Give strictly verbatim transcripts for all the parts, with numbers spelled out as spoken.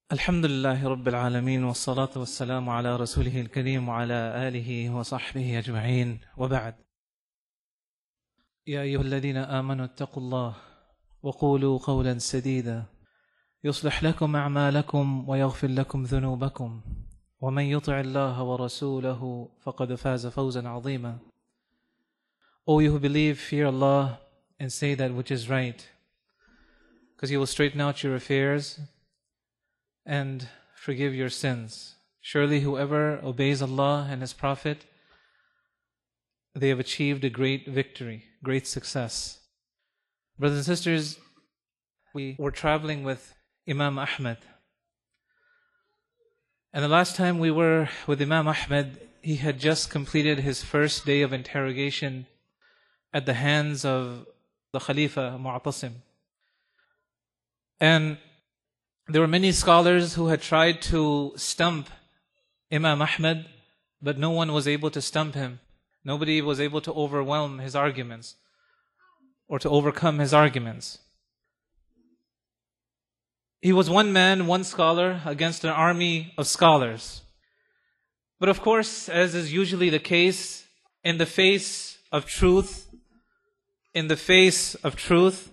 Alhamdulillahi Rabbil Alameen, wa salatu wa salamu ala rasulihi al-kareem wa ala alihi wa sahbihi ajma'een, wa ba'd. Ya ayyuhalladhina amanu attaqullah wa qulu qawlan sadida yuslih lakum a'malakum wa yaghfir lakum dhunubakum wa man yuti' Allaha wa rasulahu faqad faza fawzan 'azima. O you who believe, fear Allah and say that which is right, because He will straighten out your affairs and forgive your sins. Surely whoever obeys Allah and His Prophet, they have achieved a great victory, great success. Brothers and sisters, we were traveling with Imam Ahmad. And the last time we were with Imam Ahmad, he had just completed his first day of interrogation at the hands of the Khalifa Mu'tasim. And there were many scholars who had tried to stump Imam Ahmad, but no one was able to stump him. Nobody was able to overwhelm his arguments or to overcome his arguments. He was one man, one scholar against an army of scholars. But of course, as is usually the case, in the face of truth, in the face of truth,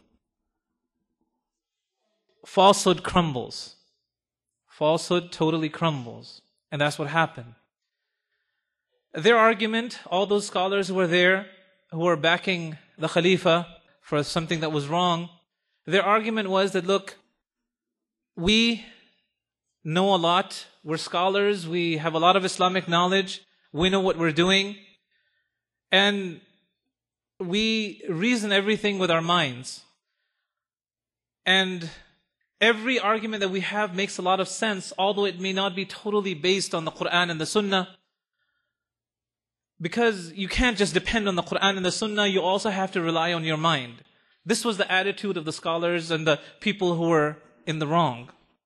falsehood crumbles. Falsehood totally crumbles. And that's what happened. Their argument, all those scholars who were there, who were backing the Khalifa for something that was wrong, their argument was that, look, we know a lot, we're scholars, we have a lot of Islamic knowledge, we know what we're doing, and we reason everything with our minds. And every argument that we have makes a lot of sense, although it may not be totally based on the Quran and the Sunnah. Because you can't just depend on the Quran and the Sunnah, you also have to rely on your mind. This was the attitude of the scholars and the people who were in the wrong.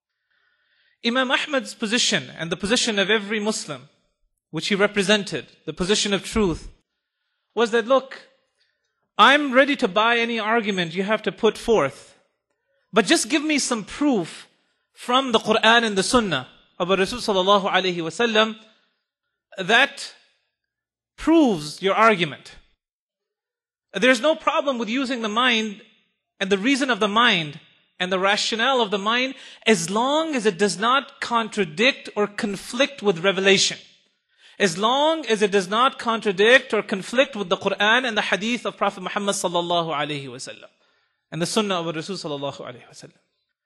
Imam Ahmad's position and the position of every Muslim, which he represented, the position of truth, was that, look, I'm ready to buy any argument you have to put forth, but just give me some proof from the Quran and the Sunnah of Rasul sallallahu alaihi wasallam that proves your argument. There's no problem with using the mind and the reason of the mind and the rationale of the mind as long as it does not contradict or conflict with revelation. As long as it does not contradict or conflict with the Quran and the Hadith of Prophet Muhammad sallallahu alaihi wasallam and the Sunnah of Rasul sallallahu alaihi wasallam.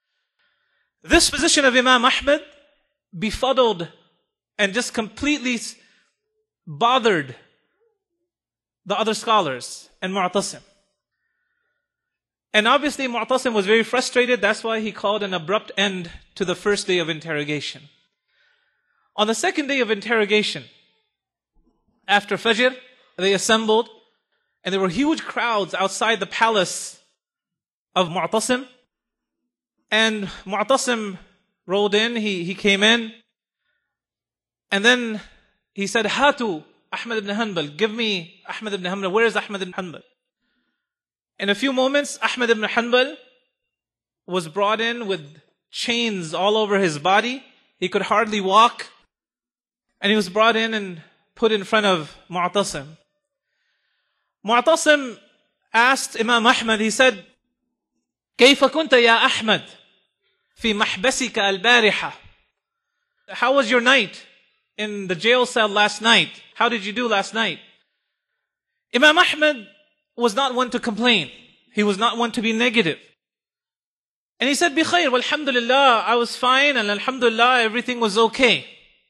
This position of Imam Ahmad befuddled and just completely bothered the other scholars and Mu'tasim. And obviously Mu'tasim was very frustrated. That's why he called an abrupt end to the first day of interrogation. On the second day of interrogation, after Fajr, they assembled, and there were huge crowds outside the palace of Mu'tasim. And Mu'tasim rolled in, he, he came in, and then he said, Hatu Ahmad ibn Hanbal, give me Ahmad ibn Hanbal. Where is Ahmad ibn Hanbal? In a few moments, Ahmad ibn Hanbal was brought in with chains all over his body. He could hardly walk. And he was brought in and put in front of Mu'tasim. Mu'tasim asked Imam Ahmad, he said, كيف كنت يا أحمد في محبسك البارحة? How was your night in the jail cell last night? How did you do last night? Imam Ahmad was not one to complain. He was not one to be negative. And he said, بخير walhamdulillah, I was fine, and alhamdulillah, everything was okay.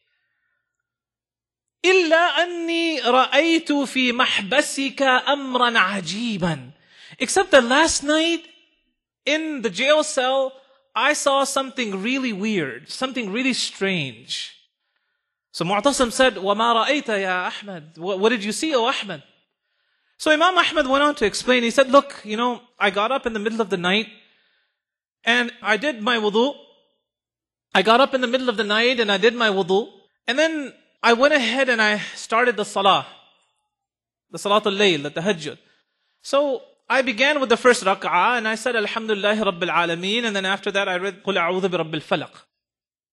إلا أني رأيت في محبسك أمرا عجيبا. Except that last night in the jail cell, I saw something really weird, something really strange. So Mu'tasim said, وَمَا رَأَيْتَ يَا أَحْمَدْ? What did you see, O Ahmad? So Imam Ahmad went on to explain. He said, look, you know, I got up in the middle of the night and I did my wudu. I got up in the middle of the night and I did my wudu. And then I went ahead and I started the salah, the salatul layl, the tahajjud. So I began with the first rak'ah and I said, Alhamdulillahi Rabbil Alameen. And then after that I read, قُلْ أَعُوذُ بِرَبِّ الْفَلَقِ.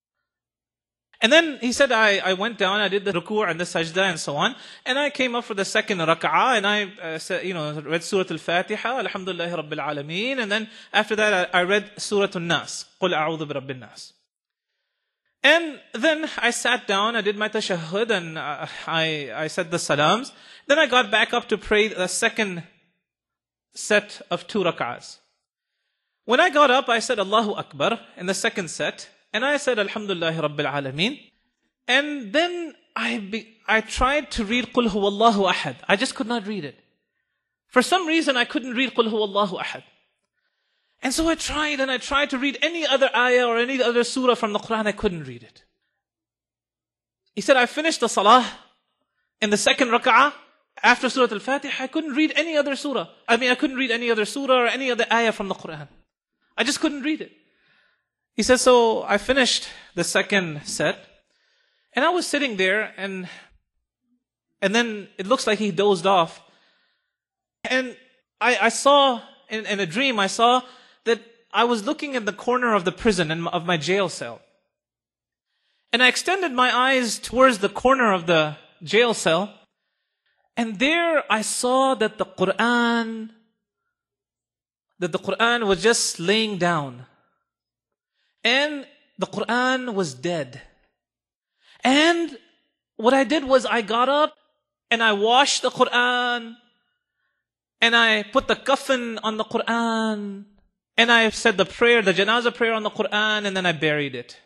And then he said, I, I went down, I did the ruku' and the sajda and so on. And I came up for the second rak'ah and I uh, said, you know, read Surah Al-Fatiha, Alhamdulillahi Rabbil Alameen. And then after that I, I read Surah Al-Nas, Qul a'udhu bi Rabbil Nas. And then I sat down, I did my tashahhud and uh, I, I said the salams. Then I got back up to pray the second set of two rak'ahs. When I got up, I said Allahu Akbar in the second set. And I said, Alhamdulillahi Rabbil Alameen. And then I be, I tried to read Qul Huwallahu Ahad. I just could not read it. For some reason, I couldn't read Qul Huwallahu Ahad. And so I tried and I tried to read any other ayah or any other surah from the Quran. I couldn't read it. He said, I finished the salah in the second rak'ah after Surah Al-Fatiha. I couldn't read any other surah. I mean, I couldn't read any other surah or any other ayah from the Quran. I just couldn't read it. He says, so I finished the second set and I was sitting there and and then it looks like he dozed off. And I, I saw in, in a dream, I saw that I was looking at the corner of the prison and of my jail cell. And I extended my eyes towards the corner of the jail cell. And there I saw that the Quran, that the Quran was just laying down. And the Quran was dead. And what I did was I got up and I washed the Quran and I put the kafan on the Quran and I said the prayer, the janazah prayer on the Quran, and then I buried it.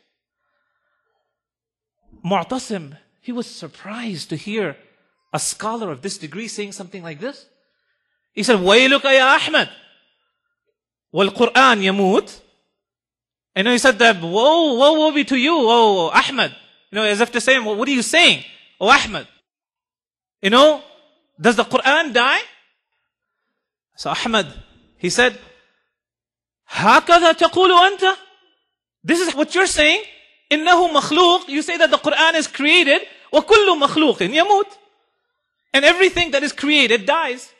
Mu'tasim, he was surprised to hear a scholar of this degree saying something like this. He said, Wayluka ya Ahmad, wal Quran yamut. And he said that, woe, woe, woe be to you, oh Ahmad. You know, as if to say, well, what are you saying? Oh Ahmad. You know, does the Quran die? So Ahmad, he said, هَكَذَا تَقُولُ أَنْتَ? This is what you're saying. إِنَّهُ مَخْلُوقٌ. You say that the Quran is created. وَكُلُّ مَخْلُوقٍ يَمُوتُ. And everything that is created dies.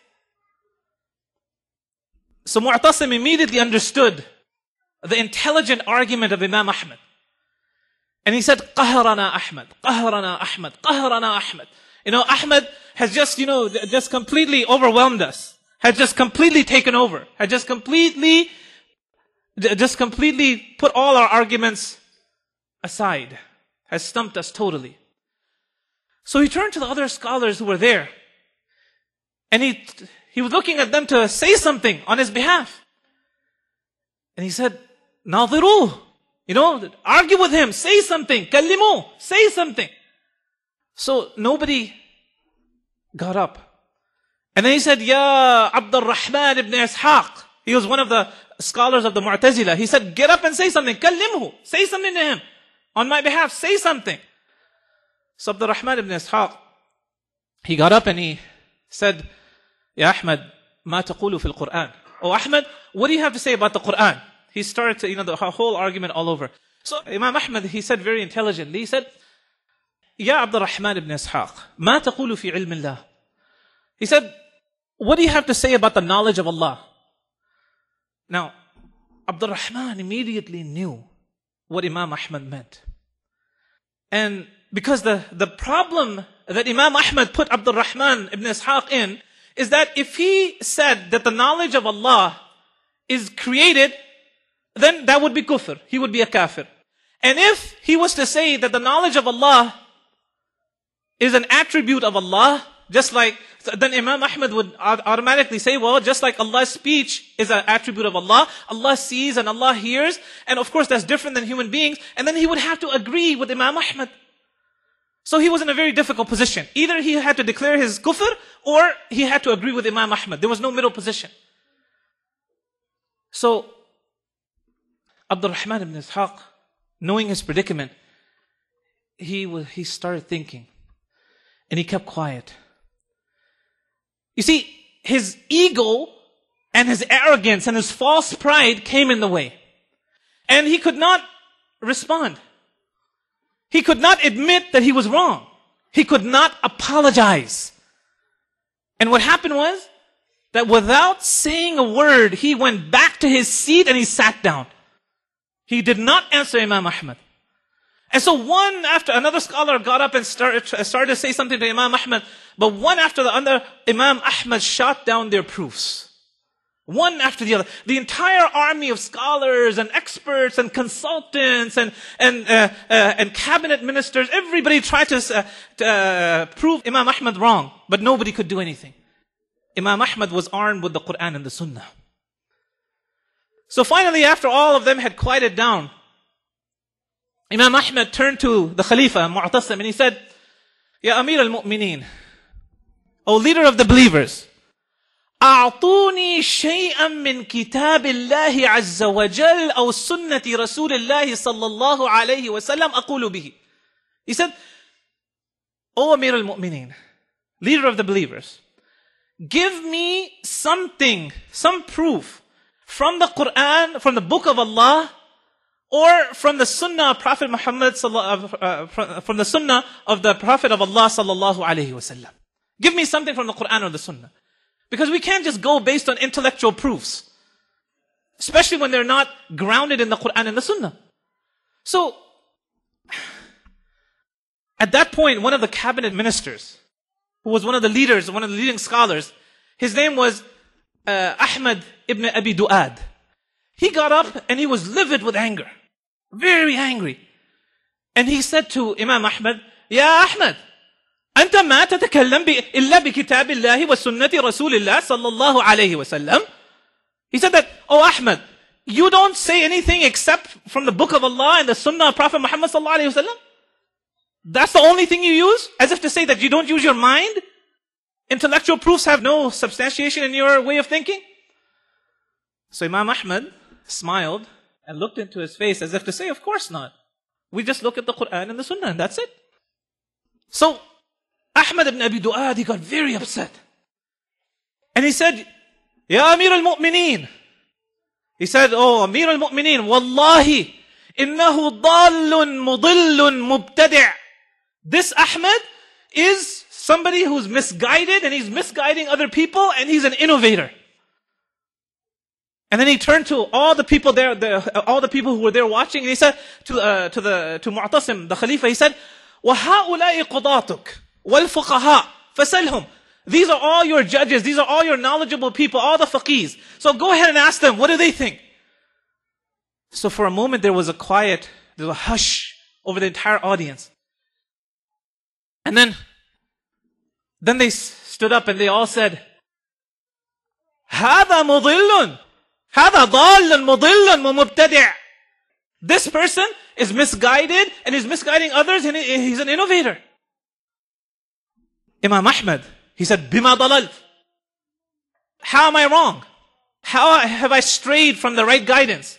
So Mu'tasim immediately understood the intelligent argument of Imam Ahmad. And he said, قَهَرَنَا Ahmad, قَهَرَنَا Ahmad, قَهَرَنَا Ahmad. You know, Ahmad has just, you know, just completely overwhelmed us. Had just completely taken over. Had just completely, just completely put all our arguments aside. Has stumped us totally. So he turned to the other scholars who were there. And he, he was looking at them to say something on his behalf. And he said, ناظروه. You know, argue with him, say something, كلموه, say something. So nobody got up. And then he said, Ya Abdul Rahman ibn Ishaq. He was one of the scholars of the Mu'tazila. He said, get up and say something, كلمه, say something to him. On my behalf, say something. So Abdul Rahman ibn Ishaq, he got up and he said, Ya Ahmad, ما تقول في القرآن. Oh Ahmad, what do you have to say about the Quran? He started to, you know, the whole argument all over. So Imam Ahmad, he said very intelligently, he said, Ya Abdul Rahman ibn Ishaq, ما تقول في علم الله. He said, what do you have to say about the knowledge of Allah? Now, Abdul Rahman immediately knew what Imam Ahmad meant. And because the, the problem that Imam Ahmad put Abdul Rahman ibn Ishaq in is that if he said that the knowledge of Allah is created, then that would be kufr. He would be a kafir. And if he was to say that the knowledge of Allah is an attribute of Allah, just like, then Imam Ahmad would automatically say, well, just like Allah's speech is an attribute of Allah, Allah sees and Allah hears, and of course that's different than human beings, and then he would have to agree with Imam Ahmad. So he was in a very difficult position. Either he had to declare his kufr, or he had to agree with Imam Ahmad. There was no middle position. So, Abdul Rahman ibn Ishaq, knowing his predicament, he, he started thinking. And he kept quiet. You see, his ego and his arrogance and his false pride came in the way. And he could not respond. He could not admit that he was wrong. He could not apologize. And what happened was that without saying a word, he went back to his seat and he sat down. He did not answer Imam Ahmad. And so one after another scholar got up and started, started to say something to Imam Ahmad. But one after the other, Imam Ahmad shot down their proofs. One after the other. The entire army of scholars and experts and consultants and and uh, uh, and cabinet ministers, everybody tried to, uh, to uh, prove Imam Ahmad wrong. But nobody could do anything. Imam Ahmad was armed with the Quran and the Sunnah. So finally, after all of them had quieted down, Imam Ahmad turned to the Khalifa, Mu'tasim, and he said, Ya Amir al-Mu'mineen, O leader of the believers, أعطوني شيئا من كتاب الله عز وجل أو سنة رسول الله صلى الله عليه وسلم أقول به. He said, O Amir al-Mu'mineen, leader of the believers, give me something, some proof from the Quran, from the book of Allah, or from the Sunnah of Prophet Muhammad, uh, from the Sunnah of the Prophet of Allah sallallahu alaihi wasallam. Give me something from the Quran or the Sunnah. Because we can't just go based on intellectual proofs. Especially when they're not grounded in the Quran and the Sunnah. So, at that point, one of the cabinet ministers, who was one of the leaders, one of the leading scholars, his name was uh, Ahmad ibn Abi Du'ad. He got up and he was livid with anger. Very angry. And he said to Imam Ahmad, Ya Ahmad, أنت ما تتكلم إلا بكتاب الله وسنة رسول الله صلى الله عليه وسلم. He said that, Oh Ahmad, you don't say anything except from the book of Allah and the Sunnah of Prophet Muhammad صلى الله عليه وسلم? That's the only thing you use? As if to say that you don't use your mind? Intellectual proofs have no substantiation in your way of thinking? So Imam Ahmad smiled and looked into his face as if to say, of course not. We just look at the Quran and the Sunnah and that's it. So Ahmad ibn Abi Du'ad, he got very upset. And he said, Ya Amir al-Mu'mineen. He said, Oh Amir al-Mu'mineen, Wallahi, innahu dallun mudillun mubtadi'. This Ahmad is somebody who's misguided and he's misguiding other people and he's an innovator. And then he turned to all the people there, the, all the people who were there watching, and he said to uh, to the to Mu'tasim, the Khalifa, he said, وَهَؤُلَاءِ قُضَاتُكَ وَالْفُقَهَاء فَسَلْهُمْ. These are all your judges, these are all your knowledgeable people, all the faqihs. So go ahead and ask them, what do they think? So for a moment there was a quiet, there was a hush over the entire audience. And then, then they stood up and they all said, هَذَا مُضِلٌّ هذا ضال مضل ومبتدع. This person is misguided and is misguiding others and he's an innovator. Imam Ahmad, he said, Bima dalalt. How am I wrong? How have I strayed from the right guidance?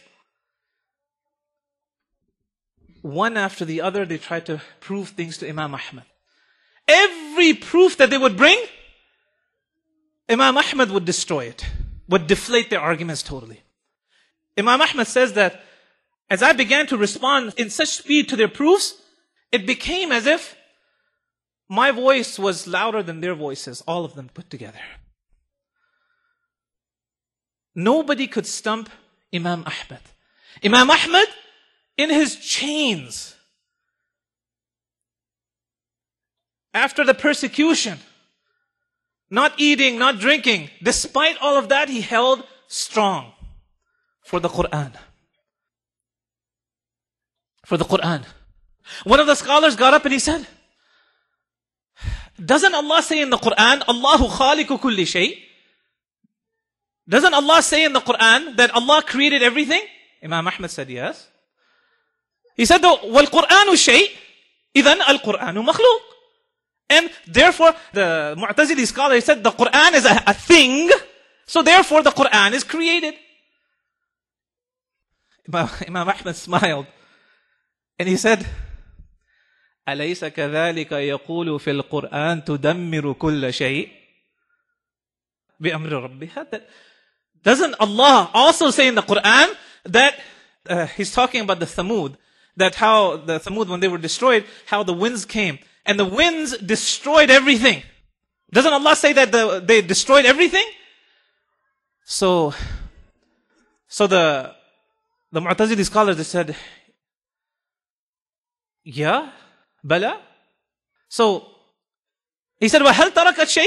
One after the other, they tried to prove things to Imam Ahmad. Every proof that they would bring, Imam Ahmad would destroy it. Would deflate their arguments totally. Imam Ahmad says that as I began to respond in such speed to their proofs, it became as if my voice was louder than their voices, all of them put together. Nobody could stump Imam Ahmad. Imam Ahmad, in his chains, after the persecution, not eating, not drinking. Despite all of that, he held strong for the Quran. For the Quran. One of the scholars got up and he said, doesn't Allah say in the Quran, Allahu khaliqu kulli shay? Doesn't Allah say in the Quran that Allah created everything? Imam Ahmad said yes. He said, wal Quranu shay, idhan al Quranu makhluq. And therefore, the Mu'tazili scholar, he said, the Quran is a, a thing, so therefore the Quran is created. Imam, Imam Ahmad smiled, and he said, أَلَيْسَ كَذَلِكَ يَقُولُ فِي الْقُرْآنِ تُدَمِّرُ كُلَّ شَيْءٍ بِأَمْرِ رَبِّهَا. Doesn't Allah also say in the Quran that, uh, he's talking about the Thamud, that how the Thamud, when they were destroyed, how the winds came. And the winds destroyed everything. Doesn't Allah say that the, they destroyed everything? So, so the, the Mu'tazili scholars, they said, Yeah, Bala. So, he said, وَهَلْ تَرَكَتْ شَيْءٍ?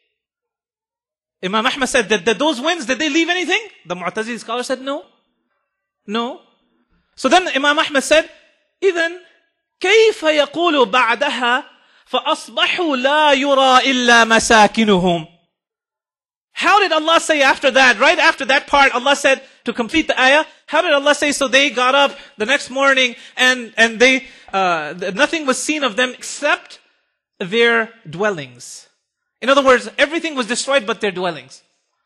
Imam Ahmad said, did, did those winds, did they leave anything? The Mu'tazili scholar said, no. No. So then Imam Ahmad said, إِذَنْ كَيْفَ يَقُولُ بَعْدَهَا فَأَصْبَحُوا لَا يُرَى إِلَّا مَسَاكِنُهُمْ. How did Allah say after that? Right after that part, Allah said, to complete the ayah, how did Allah say, so they got up the next morning and, and they, uh, nothing was seen of them except their dwellings. In other words, everything was destroyed but their dwellings.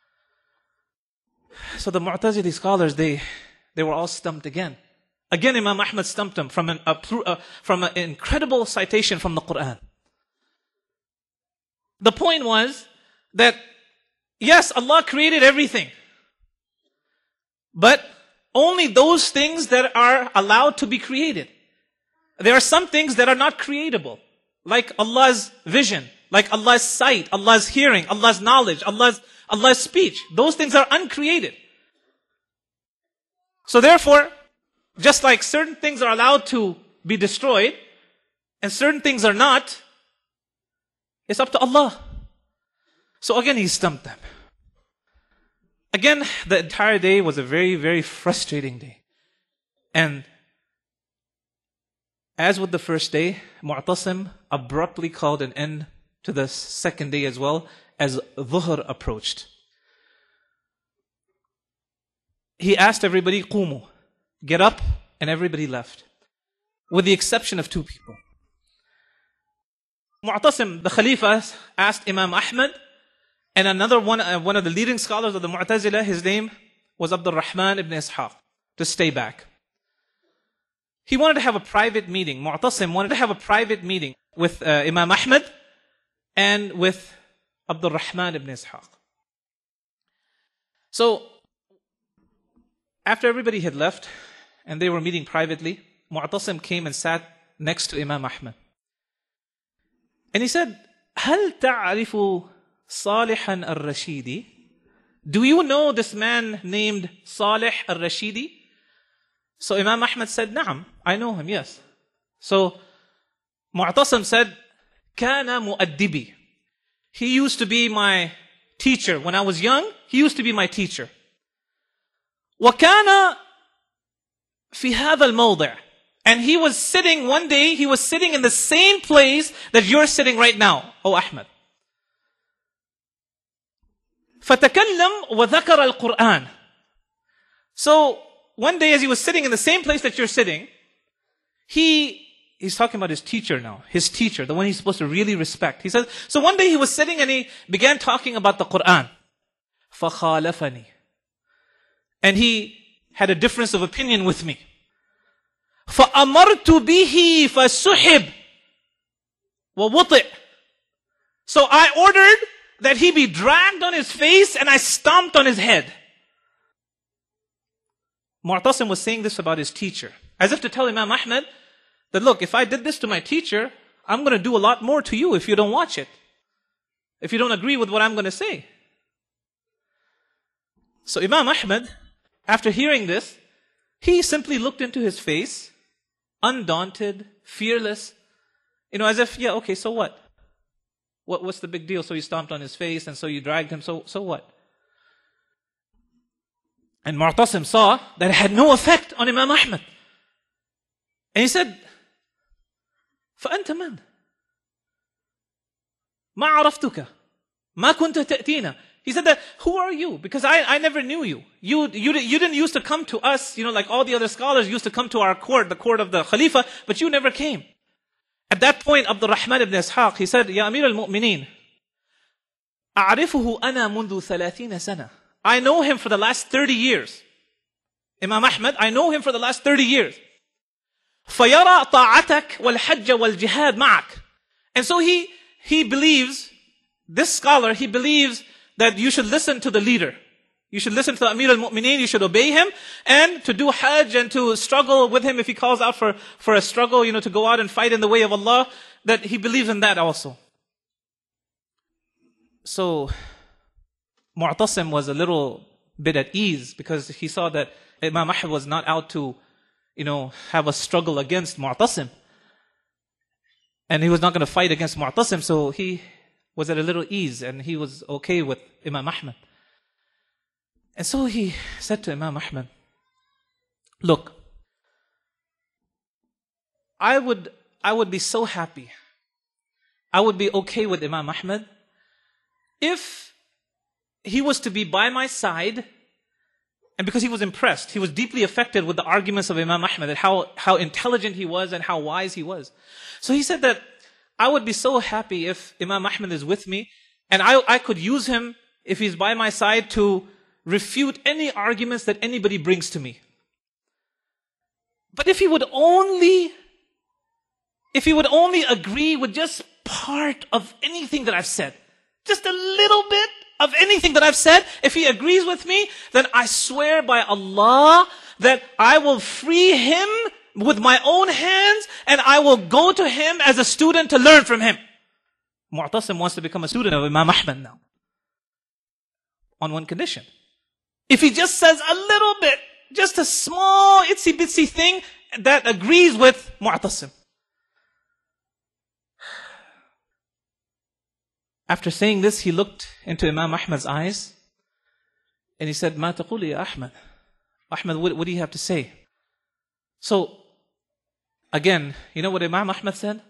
So the Mu'tazili scholars, they, they were all stumped again. Again, Imam Ahmad stumped them from an, a, uh, from an incredible citation from the Quran. The point was that, yes, Allah created everything. But only those things that are allowed to be created. There are some things that are not creatable. Like Allah's vision, like Allah's sight, Allah's hearing, Allah's knowledge, Allah's, Allah's speech. Those things are uncreated. So therefore, just like certain things are allowed to be destroyed, and certain things are not, it's up to Allah. So again, he stumped them. Again, the entire day was a very, very frustrating day. And as with the first day, Mu'tasim abruptly called an end to the second day as well as Dhuhr approached. He asked everybody, Qumu, get up, and everybody left. With the exception of two people. Mu'tasim, the Khalifa, asked Imam Ahmad, and another one, uh, one of the leading scholars of the Mu'tazila, his name was Abdul Rahman ibn Ishaq, to stay back. He wanted to have a private meeting. Mu'tasim wanted to have a private meeting with uh, Imam Ahmad and with Abdul Rahman ibn Ishaq. So, after everybody had left and they were meeting privately, Mu'tasim came and sat next to Imam Ahmad. And he said, هل تعرف صالحا الرشيدي? Do you know this man named Salih al-Rashidi? So Imam Ahmad said, Naam, I know him, yes. So Mu'tasim said, Kana mu'addibi. He used to be my teacher. When I was young, he used to be my teacher. وَكَانَ فِي هَذَا الْمَوْضِعِ. And he was sitting, one day, he was sitting in the same place that you're sitting right now, O Ahmad. فَتَكَلَّمْ وَذَكَرَ الْقُرْآنِ. So, one day as he was sitting in the same place that you're sitting, he, he's talking about his teacher now, his teacher, the one he's supposed to really respect. He says, so one day he was sitting and he began talking about the Quran. فَخَالَفَنِي. And he had a difference of opinion with me. فَأَمَرْتُ بِهِ فَسُحِبْ وَوُطِئ. So I ordered that he be dragged on his face and I stomped on his head. Mu'tasim was saying this about his teacher, as if to tell Imam Ahmad that, look, if I did this to my teacher, I'm going to do a lot more to you if you don't watch it. If you don't agree with what I'm going to say. So Imam Ahmad, after hearing this, he simply looked into his face, undaunted, fearless, you know, as if, yeah, okay, so what? What what's the big deal? So you stomped on his face and so you dragged him, so so what? And Mu'tasim saw that it had no effect on Imam Ahmad. And he said, فَأَنْتَ مَنْ؟ مَا عَرَفْتُكَ مَا كُنْتَ تَأْتِينَ. He said that, who are you? Because I, I never knew you. You, you. you didn't used to come to us, you know, like all the other scholars used to come to our court, the court of the Khalifa, but you never came. At that point, Abdul Rahman ibn Ishaq, he said, Ya Amir al-Mu'mineen, أعرفه أنا منذ ثلاثين سنة. I know him for the last thirty years. Imam Ahmad, I know him for the last thirty years. فَيَرَى طَاعَتَكَ وَالْحَجَّ وَالْجِهَادِ مَعَكَ. And so he, he believes, this scholar, he believes that you should listen to the leader. You should listen to the Amir al-Mu'mineen, you should obey him, and to do hajj and to struggle with him if he calls out for, for a struggle, you know, to go out and fight in the way of Allah, that he believes in that also. So, Mu'tasim was a little bit at ease because he saw that Imam Ahmad was not out to, you know, have a struggle against Mu'tasim. And he was not going to fight against Mu'tasim, so he was at a little ease and he was okay with Imam Ahmad. And so he said to Imam Ahmad, look, I would, I would be so happy, I would be okay with Imam Ahmad if he was to be by my side, and because he was impressed, he was deeply affected with the arguments of Imam Ahmad, and how, how intelligent he was and how wise he was. So he said that I would be so happy if Imam Ahmad is with me, and I, I could use him, if he's by my side, to refute any arguments that anybody brings to me. But if he would only, if he would only agree with just part of anything that I've said, just a little bit of anything that I've said, if he agrees with me, then I swear by Allah that I will free him with my own hands and I will go to him as a student to learn from him. Mu'tasim wants to become a student of Imam Ahmad now. On one condition. If he just says a little bit, just a small itsy bitsy thing that agrees with Mu'tasim. After saying this, he looked into Imam Ahmad's eyes and he said, "Ma taqulu ya Ahmad?" Ahmad, what, what do you have to say? So, again, you know what Imam Ahmad said?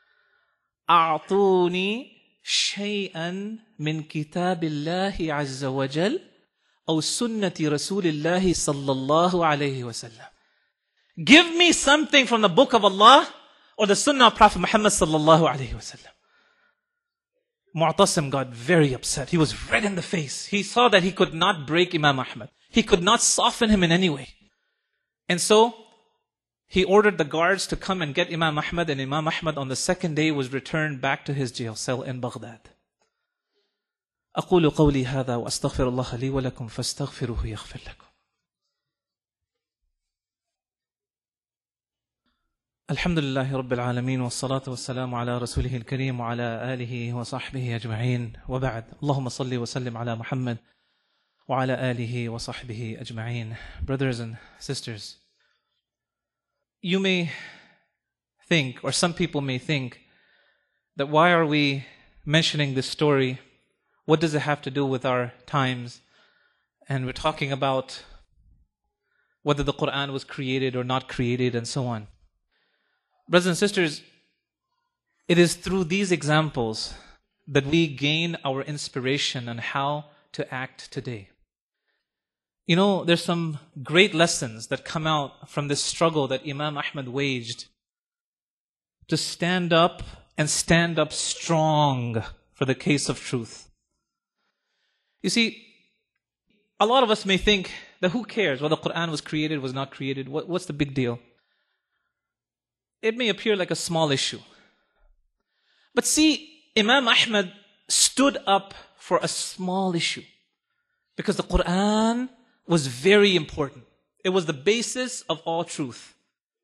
أعطوني شيئا من كتاب الله عز وجل أو سنة رسول الله صلى الله عليه وسلم. Give me something from the book of Allah or the sunnah of Prophet Muhammad sallallahu alayhi wasallam. Mu'tasim got very upset. He was red in the face. He saw that he could not break Imam Ahmad. He could not soften him in any way. And so, he ordered the guards to come and get Imam Ahmad, and Imam Ahmad on the second day was returned back to his jail cell in Baghdad. أقول قولي هذا وأستغفر الله لي ولكم فاستغفروه يغفر لكم. الحمد لله رب العالمين والصلاة والسلام على رسوله الكريم وعلى آله وصحبه أجمعين وبعد. اللهم صل وسلم على محمد وعلى آله وصحبه أجمعين. Brothers and sisters, you may think, or some people may think, that why are we mentioning this story? What does it have to do with our times? And we're talking about whether the Quran was created or not created and so on. Brothers and sisters, it is through these examples that we gain our inspiration on how to act today. You know, there's some great lessons that come out from this struggle that Imam Ahmad waged to stand up and stand up strong for the case of truth. You see, a lot of us may think that who cares whether the Quran was created, was not created, what, what's the big deal? It may appear like a small issue. But see, Imam Ahmad stood up for a small issue because the Quran was very important. It was the basis of all truth.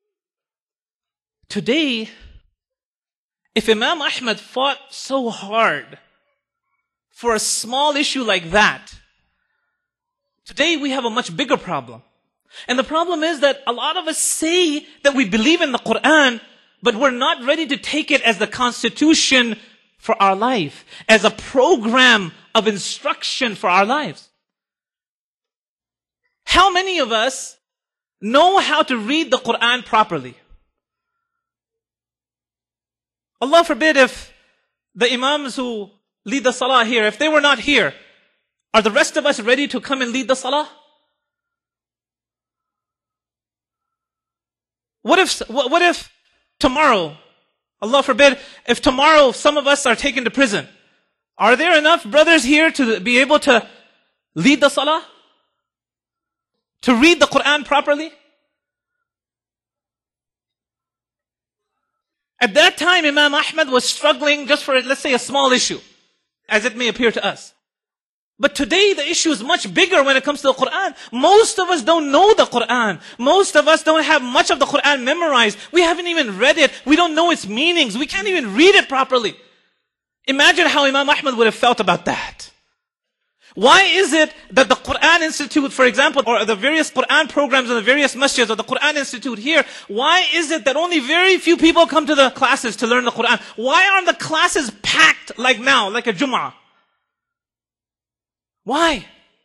Today, if Imam Ahmad fought so hard for a small issue like that, today we have a much bigger problem. And the problem is that a lot of us say that we believe in the Quran, but we're not ready to take it as the constitution for our life, as a program of instruction for our lives. How many of us know how to read the Quran properly? Allah forbid if the imams who lead the salah here, if they were not here, are the rest of us ready to come and lead the salah? What if, what if tomorrow, Allah forbid, if tomorrow some of us are taken to prison, are there enough brothers here to be able to lead the salah? To read the Quran properly? At that time, Imam Ahmad was struggling just for, let's say, a small issue, as it may appear to us. But today, the issue is much bigger when it comes to the Quran. Most of us don't know the Quran. Most of us don't have much of the Quran memorized. We haven't even read it. We don't know its meanings. We can't even read it properly. Imagine how Imam Ahmad would have felt about that. Why is it that the Quran Institute, for example, or the various Quran programs in the various masjids, or the Quran Institute here, why is it that only very few people come to the classes to learn the Quran? Why aren't the classes packed like now, like a Jum'ah? Why?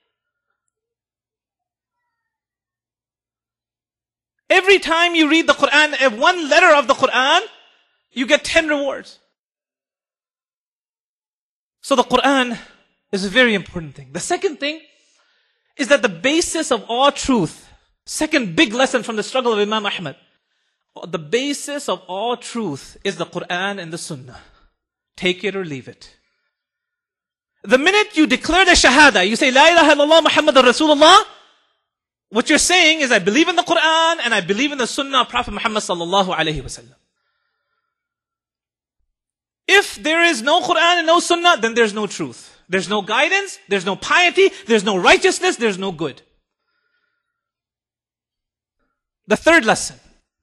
Every time you read the Quran, if one letter of the Quran, you get ten rewards. So the Quran is a very important thing. The second thing is that the basis of all truth, second big lesson from the struggle of Imam Ahmad, the basis of all truth is the Quran and the Sunnah. Take it or leave it. The minute you declare the Shahada, you say, La ilaha illallah Muhammadur Rasulullah, what you're saying is, I believe in the Quran and I believe in the Sunnah of Prophet Muhammad sallallahu alaihi wasallam. If there is no Quran and no Sunnah, then there's no truth. There's no guidance, there's no piety, there's no righteousness, there's no good. The third lesson.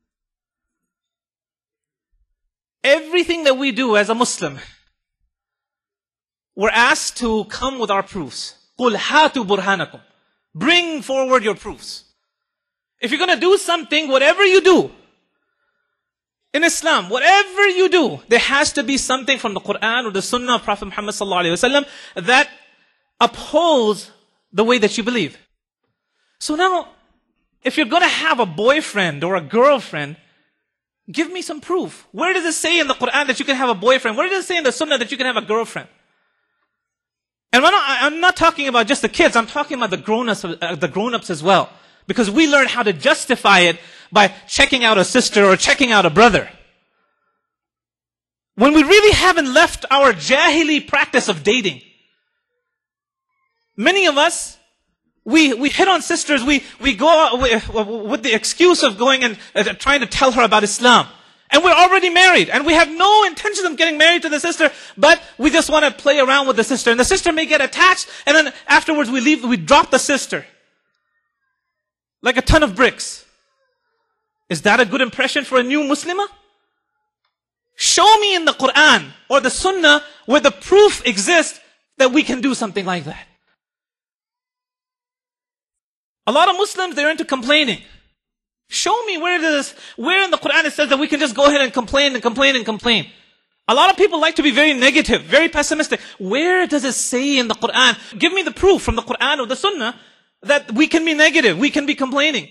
Everything that we do as a Muslim, we're asked to come with our proofs. قُلْ هَاتُوا بُرْهَانَكُمْ. Bring forward your proofs. If you're going to do something, whatever you do, in Islam, whatever you do, there has to be something from the Quran or the Sunnah of Prophet Muhammad sallallahu alaihi wasallam that upholds the way that you believe. So now, if you're going to have a boyfriend or a girlfriend, give me some proof. Where does it say in the Quran that you can have a boyfriend? Where does it say in the Sunnah that you can have a girlfriend? And I'm not, I'm not talking about just the kids, I'm talking about the grown-ups, uh, the grown-ups as well. Because we learn how to justify it by checking out a sister or checking out a brother. When we really haven't left our jahili practice of dating. Many of us, we, we hit on sisters, we, we go with, with the excuse of going and uh, trying to tell her about Islam. And we're already married, and we have no intention of getting married to the sister, but we just want to play around with the sister. And the sister may get attached, and then afterwards we leave, we drop the sister. Like a ton of bricks. Is that a good impression for a new Muslimah? Show me in the Quran or the Sunnah where the proof exists that we can do something like that. A lot of Muslims, they're into complaining. Show me where it is, where in the Quran it says that we can just go ahead and complain and complain and complain. A lot of people like to be very negative, very pessimistic. Where does it say in the Quran? Give me the proof from the Quran or the Sunnah that we can be negative, we can be complaining.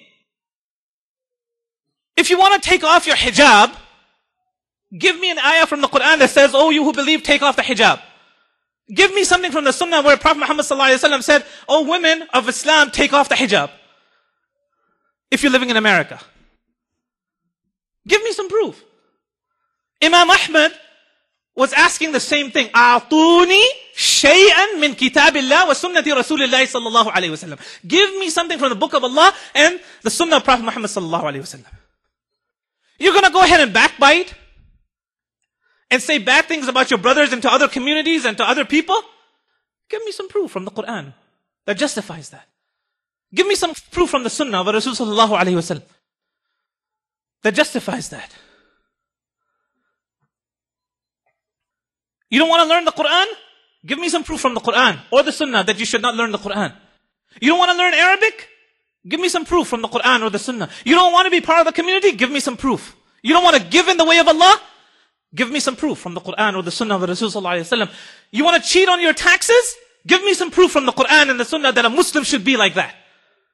If you want to take off your hijab, give me an ayah from the Quran that says, oh, you who believe, take off the hijab. Give me something from the Sunnah where Prophet Muhammad sallallahu alaihi wasallam said, oh, women of Islam, take off the hijab. If you're living in America. Give me some proof. Imam Ahmad was asking the same thing. أعطوني شيئا من كتاب الله وسنة رسول الله صلى الله عليه وسلم. Give me something from the book of Allah and the Sunnah of Prophet Muhammad صلى الله عليه وسلم. You're going to go ahead and backbite and say bad things about your brothers and to other communities and to other people? Give me some proof from the Quran that justifies that. Give me some proof from the Sunnah of Rasul sallallahu alaihi wasallam that justifies that. You don't want to learn the Quran? Give me some proof from the Quran or the Sunnah that you should not learn the Quran. You don't want to learn Arabic? Give me some proof from the Quran or the Sunnah. You don't want to be part of the community? Give me some proof. You don't want to give in the way of Allah? Give me some proof from the Quran or the Sunnah of Rasul sallallahu alaihi wasallam. You want to cheat on your taxes? Give me some proof from the Quran and the Sunnah that a Muslim should be like that.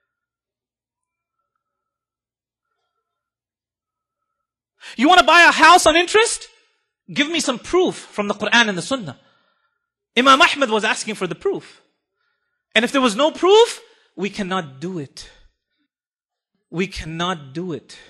You want to buy a house on interest? Give me some proof from the Quran and the Sunnah. Imam Ahmad was asking for the proof. And if there was no proof, we cannot do it. We cannot do it.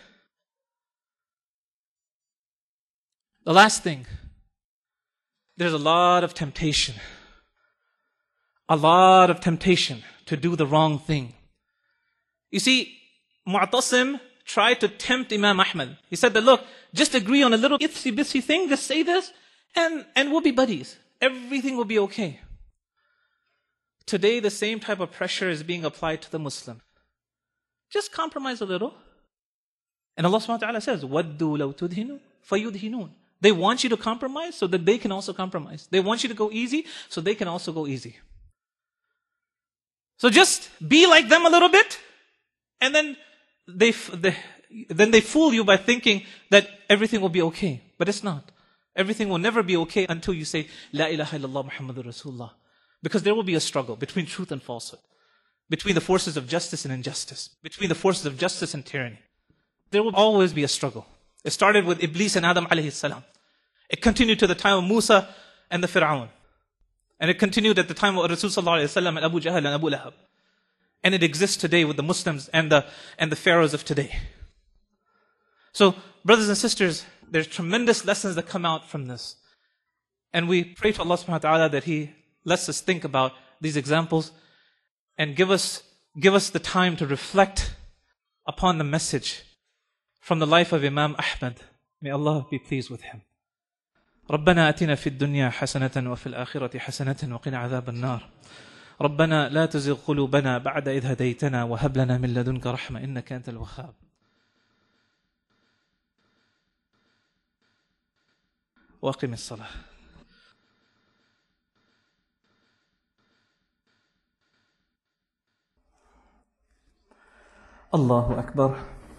The last thing, there's a lot of temptation. A lot of temptation to do the wrong thing. You see, Mu'tasim tried to tempt Imam Ahmad. He said that, look, just agree on a little itsy bitsy thing, just say this, and, and we'll be buddies. Everything will be okay. Today, the same type of pressure is being applied to the Muslim. Just compromise a little. And Allah subhanahu wa ta'ala says, وَدُّوا لَوْ تُدْهِنُوا فَيُدْهِنُونَ. They want you to compromise so that they can also compromise. They want you to go easy so they can also go easy. So just be like them a little bit, and then they, they, then they fool you by thinking that everything will be okay. But it's not. Everything will never be okay until you say, La ilaha illallah Muhammadur Rasulullah. Because there will be a struggle between truth and falsehood, between the forces of justice and injustice, between the forces of justice and tyranny. There will always be a struggle. It started with Iblis and Adam alayhi salam. It continued to the time of Musa and the Fir'aun. And it continued at the time of Rasul sallallahu alayhi wa sallam and Abu Jahl and Abu Lahab. And it exists today with the Muslims and the, and the pharaohs of today. So, brothers and sisters, there's tremendous lessons that come out from this. And we pray to Allah subhanahu wa ta'ala that He lets us think about these examples and give us, give us the time to reflect upon the message from the life of Imam Ahmad. May Allah be pleased with him. ربنا آتنا في الدنيا حسنة وفي الآخرة حسنة وقنا عذاب النار. ربنا لا تزغ قلوبنا بعد إذ هديتنا وهب لنا من لدنك رحمة إنك أنت الوهاب. وأقم الصلاة. الله أكبر.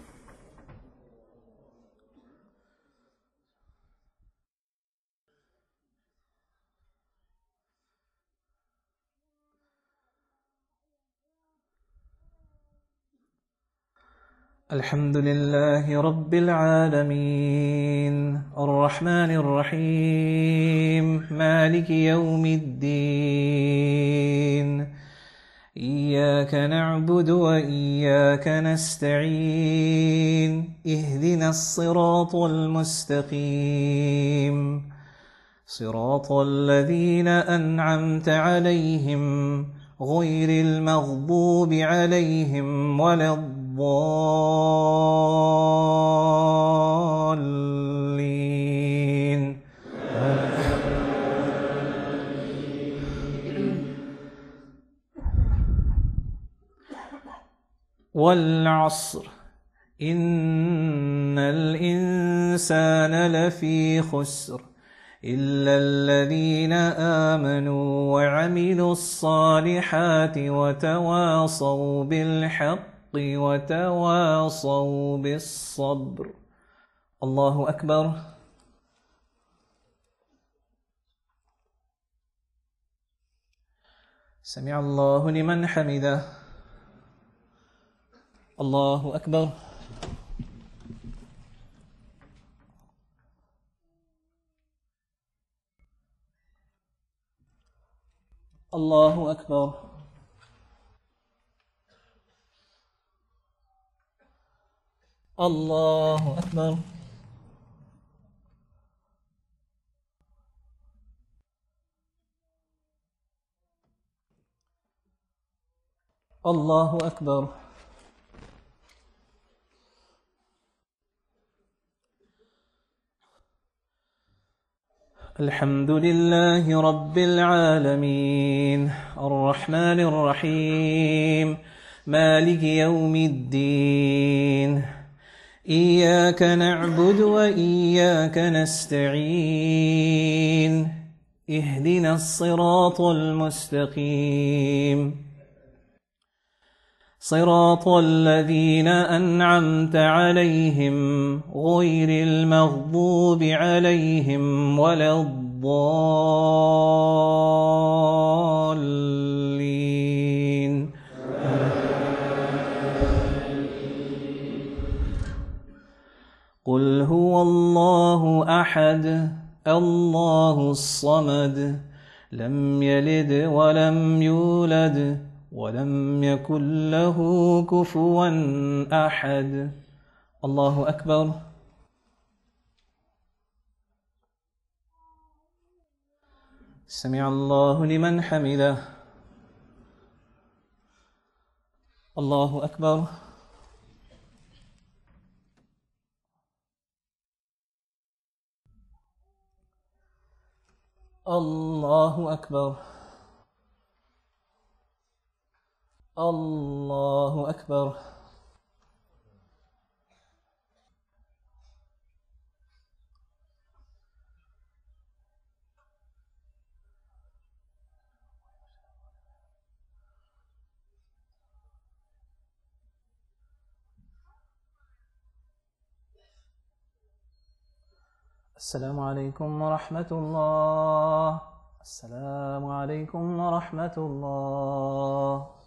الحمد لله رب العالمين الرحمن الرحيم مالك يوم الدين إياك نعبد وإياك نستعين اهدنا الصراط المستقيم صراط الذين أنعمت عليهم غير المغضوب عليهم ولا الضالين. والعصر إن الإنسان لفي خسر إلا الذين آمنوا وعملوا الصالحات وتواصوا بالحق وتواصوا بالصبر. الله أكبر. سمع الله لمن حمده. الله أكبر. الله أكبر. الله أكبر. الله أكبر. الحمد لله رب العالمين الرحمن الرحيم مالك يوم الدين إياك نعبد وإياك نستعين اهدنا الصراط المستقيم صراط الذين أنعمت عليهم غير المغضوب عليهم ولا الضالين. قل هو الله أحد الله الصمد لم يلد ولم يولد ولم يكن له كفوا أحد. الله أكبر. سمع الله لمن حمده. الله أكبر. الله أكبر. الله أكبر. السلام عليكم ورحمة الله. السلام عليكم ورحمة الله.